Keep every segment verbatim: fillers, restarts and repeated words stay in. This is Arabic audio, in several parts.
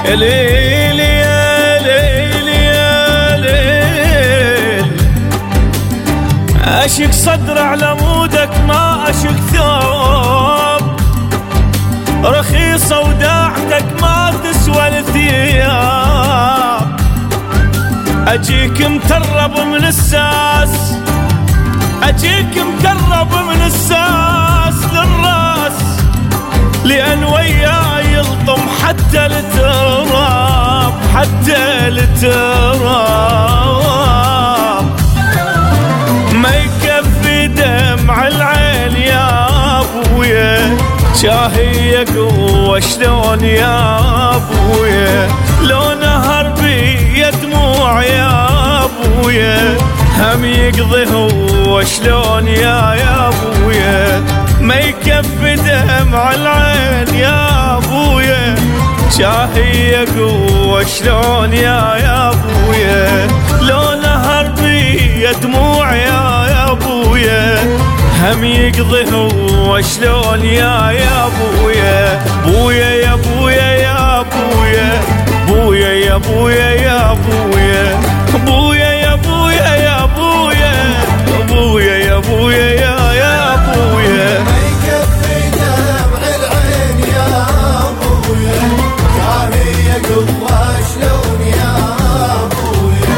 ليل يا ليل يا ليل، أشق صدر على مودك ما أشق ثوب، رخيصة وداعتك ما تسوى الثياب، أجيك مترب من الساس، أجيك مترب من الساس للراس، لأن وياي يلطم حتى التراب، حتى التراب. ما يكفي دمع العين يا أبويا، شاهي قوة شلون يا أبويا، لو نهر بي دموع يا أبويا، هم يقضي هو شلون يا يا أبويا. ما يكفي دمع العين يا أبويا، شاهي قوة شلون يا يا أبويا، لو نهر بي دموع يا يا أبويا، هم يقضي هو شلون يا يا أبويا. بويا يا بويا يا أبويا، بويا يا بويا يا أبويا، بويا يا بويا يا أبويا، بويا يا بويا يا يا أبويا. ما يكفي دمع العين يا أبويا، شاهي قوة شلون يا أبويا.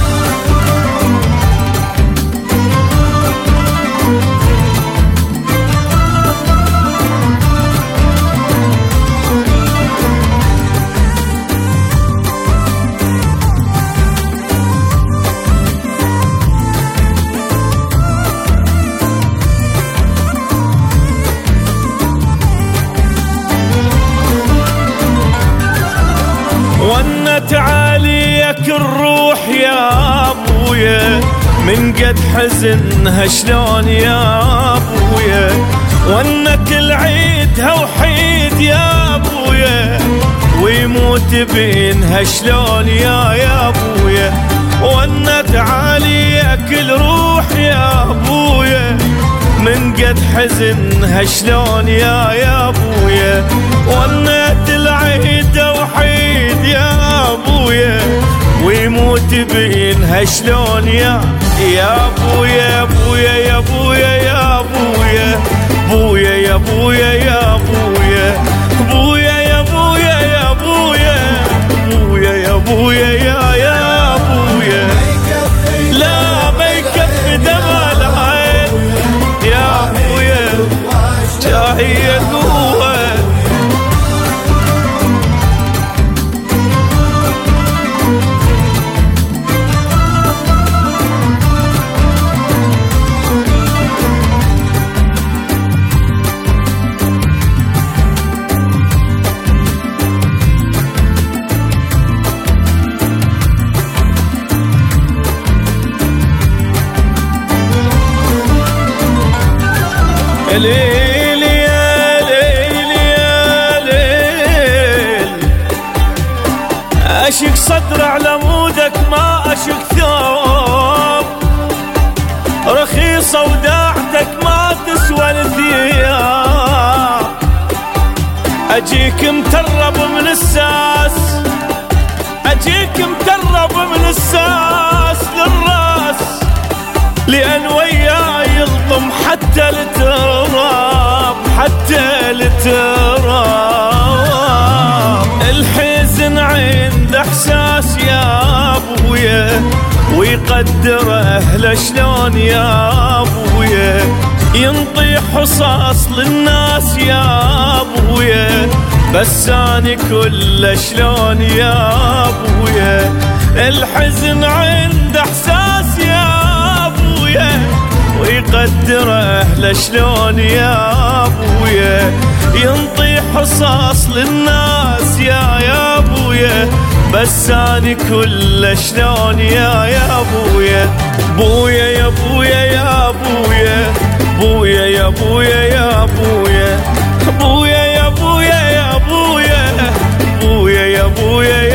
ونت عليك الروح يا أبويا، من قد حزنها شلون يا أبويا، ونت العيدها وحيد يا أبويا، ويموت بينها شلون يا يا أبويا. ونت عليك الروح يا أبويا، من قد حزنها شلون يا يا أبويا، ونت العيدها وحيد يا أبويا، ويموت بينها شلون يا يا أبويا. بويا يا بويا يا أبويا، بويا يا بويا يا أبويا، بويا يا بويا يا أبويا، بويا يا بويا يا يا أبويا. لا ما يكفي دمع العين يا أبويا، شاهي قوة. ليل يا ليل يا ليل، أشق صدر على مودك ما أشق ثوب، رخيصة وداعتك ما تسوى الثياب، أجيك مترب من الساس، أجيك مترب من الساس للراس، لأن وياي يلطم حتى التراب، حتى التراب. الحزن عند احساس يا أبويا، ويقدر أهله شلون يا أبويا، ينطي حصاص للناس يا أبويا، بس أنا كله شلون يا أبويا. الحزن عند احساس يا أبويا، ويقدر أهله شلون يا أبويا، ينطي حصاص للناس يا يا أبويا، بس أنا كله شلون يا يا أبويا. بويا يا بويا يا أبويا، بويا يا بويا يا أبويا، بويا يا بويا يا أبويا، بويا يا بويا